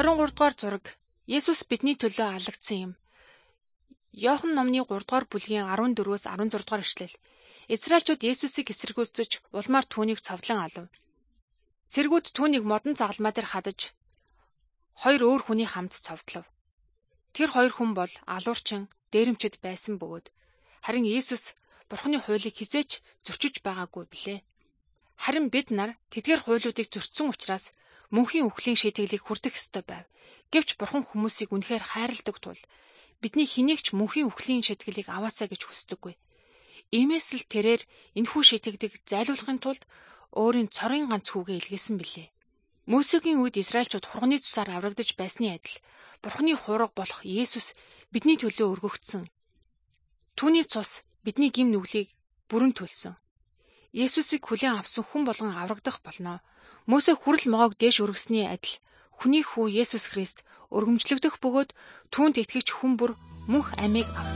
23 дугаар зураг. Есүс бидний төлөө алагдсан юм. Иохан номны 3 дугаар бүлгийн 14-өөс 16 дугаар ишлэл. Израильчууд Есүсийг эсэргүүцэж улмаар түүнийг цовдлон алав. Цэргүүд түүнийг модон загалмаа дээр хадаж хоёр өөр хүний хамт цовдлов. Тэр хоёр хүн бол алуурчин, дээрэмчид байсан бөгөөд харин Есүс Бурхны хуулийг хизээч зөрчиж байгаагүй билээ. Харин бид нар тэдгээр хуулиудыг зөрчсөн учраас мөнхийн үхлийн шийтгэлийг хүртэх ёстой байв. Гэвч Бурхан хүмүүсийг үнэхээр хайрладаг тул бидний хэнийг ч мөнхийн үхлийн шийтгэлийг аваасаа гэж хүсдэггүй. Иймээс л тэрээр энэхүү шийтгэлийг зайлуулахын тулд өөрийн цорын ганц хүүгээ илгээсэн билээ. Мөсегийн үед Израильчууд хурганы цусаар аврагдаж байсны адил Бурхны хураг болох Есүс бидний төлөө өргөгдсөн. Түүний цус бидний гим нүглийг бүрэн төлсөн. Есүсийг хүлээн авсан хүн болгон аврагдах болно. Мөсе хүрэл могоог дээш өргөсний адил хүний хүү Есүс Христ өргөмжлөгдөх бөгөөд түүнд итгэгч хүн бүр мөнх амийг авна.